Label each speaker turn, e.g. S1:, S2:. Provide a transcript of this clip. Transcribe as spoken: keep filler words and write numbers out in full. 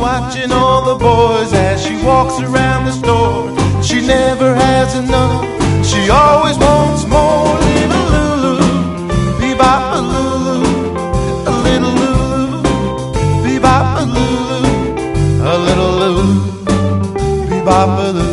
S1: watching all the boys as she walks around the store. She never has enough, she always wants more. Little Lulu, bebop a Lulu, a little Lulu, bebop a Lulu, a little Lulu, bebop a Lulu.